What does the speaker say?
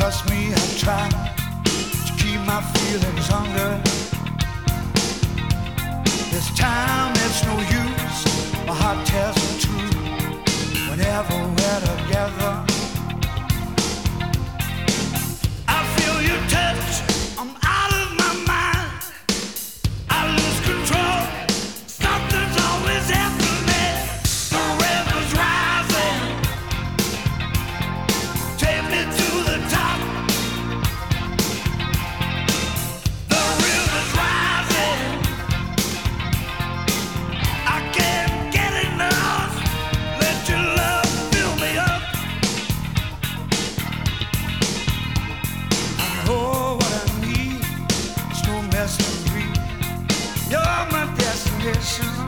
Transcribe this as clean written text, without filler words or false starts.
Trust me, I try to keep my feelings under. This time it's no use, my heart tells the truth whenever we're together. I feel your touch, I'm out of my mind. I lose control, something's always happening. The river's rising, take me to the top. The river's rising, I can't get enough. Let your love fill me up. I know what I need, it's no mystery. You're my destination.